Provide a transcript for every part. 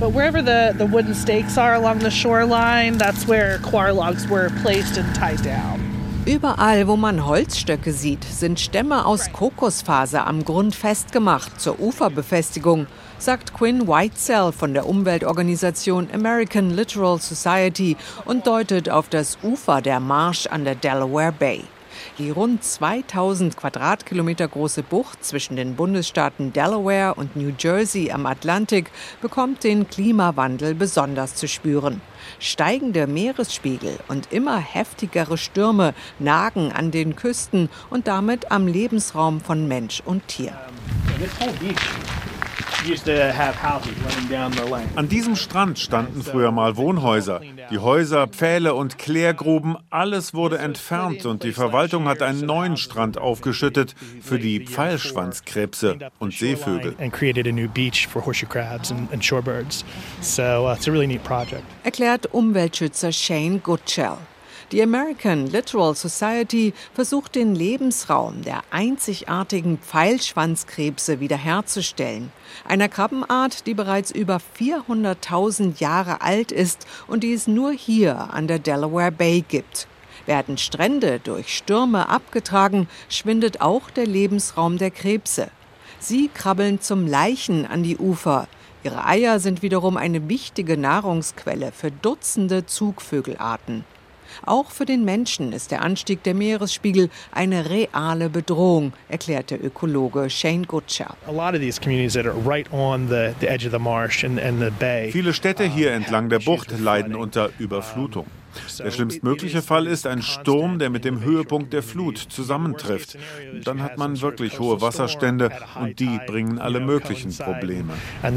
But wherever the wooden stakes are along the shoreline, that's where coir logs were placed and tied down. Überall, wo man Holzstöcke sieht, sind Stämme aus Kokosfaser am Grund festgemacht zur Uferbefestigung, sagt Quinn Whitesell von der Umweltorganisation American Littoral Society und deutet auf das Ufer der Marsh an der Delaware Bay. Die rund 2000 Quadratkilometer große Bucht zwischen den Bundesstaaten Delaware und New Jersey am Atlantik bekommt den Klimawandel besonders zu spüren. Steigende Meeresspiegel und immer heftigere Stürme nagen an den Küsten und damit am Lebensraum von Mensch und Tier. An diesem Strand standen früher mal Wohnhäuser. Die Häuser, Pfähle und Klärgruben, alles wurde entfernt und die Verwaltung hat einen neuen Strand aufgeschüttet für die Pfeilschwanzkrebse und Seevögel. Erklärt Umweltschützer Shane Goodchill. Die American Littoral Society versucht den Lebensraum der einzigartigen Pfeilschwanzkrebse wiederherzustellen. Einer Krabbenart, die bereits über 400.000 Jahre alt ist und die es nur hier an der Delaware Bay gibt. Werden Strände durch Stürme abgetragen, schwindet auch der Lebensraum der Krebse. Sie krabbeln zum Laichen an die Ufer. Ihre Eier sind wiederum eine wichtige Nahrungsquelle für Dutzende Zugvögelarten. Auch für den Menschen ist der Anstieg der Meeresspiegel eine reale Bedrohung, erklärt der Ökologe Shane Goodchill. Viele Städte hier entlang der Bucht leiden unter Überflutung. Der schlimmstmögliche Fall ist ein Sturm, der mit dem Höhepunkt der Flut zusammentrifft. Dann hat man wirklich hohe Wasserstände und die bringen alle möglichen Probleme.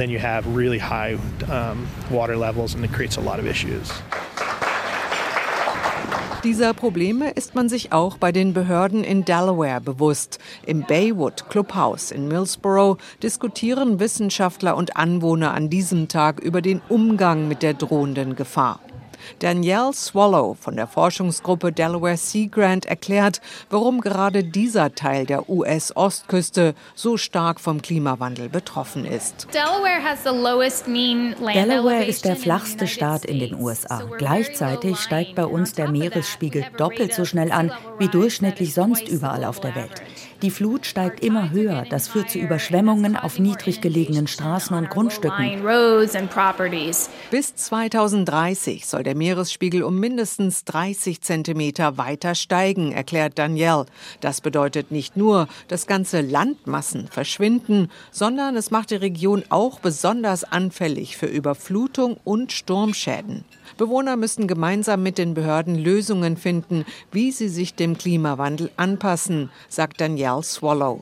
Dieser Probleme ist man sich auch bei den Behörden in Delaware bewusst. Im Baywood Clubhouse in Millsboro diskutieren Wissenschaftler und Anwohner an diesem Tag über den Umgang mit der drohenden Gefahr. Danielle Swallow von der Forschungsgruppe Delaware Sea Grant erklärt, warum gerade dieser Teil der US-Ostküste so stark vom Klimawandel betroffen ist. Delaware ist der flachste Staat in den USA. Gleichzeitig steigt bei uns der Meeresspiegel doppelt so schnell an wie durchschnittlich sonst überall auf der Welt. Die Flut steigt immer höher. Das führt zu Überschwemmungen auf niedrig gelegenen Straßen und Grundstücken. Bis 2030 soll der Meeresspiegel um mindestens 30 Zentimeter weiter steigen, erklärt Danielle. Das bedeutet nicht nur, dass ganze Landmassen verschwinden, sondern es macht die Region auch besonders anfällig für Überflutung und Sturmschäden. Bewohner müssen gemeinsam mit den Behörden Lösungen finden, wie sie sich dem Klimawandel anpassen, sagt Danielle Swallow.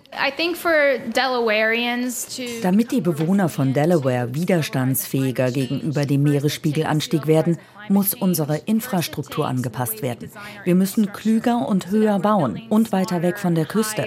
Damit die Bewohner von Delaware widerstandsfähiger gegenüber dem Meeresspiegelanstieg werden, muss unsere Infrastruktur angepasst werden. Wir müssen klüger und höher bauen und weiter weg von der Küste.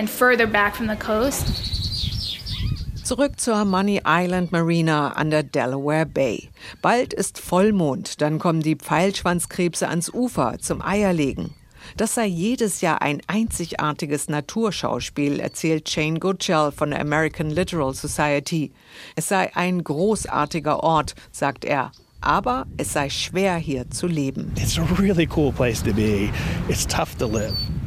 Zurück zur Money Island Marina an der Delaware Bay. Bald ist Vollmond, dann kommen die Pfeilschwanzkrebse ans Ufer zum Eierlegen. Das sei jedes Jahr ein einzigartiges Naturschauspiel, erzählt Shane Goodchill von der American Littoral Society. Es sei ein großartiger Ort, sagt er. Aber es sei schwer, hier zu leben. It's a really cool place to be. It's tough to live.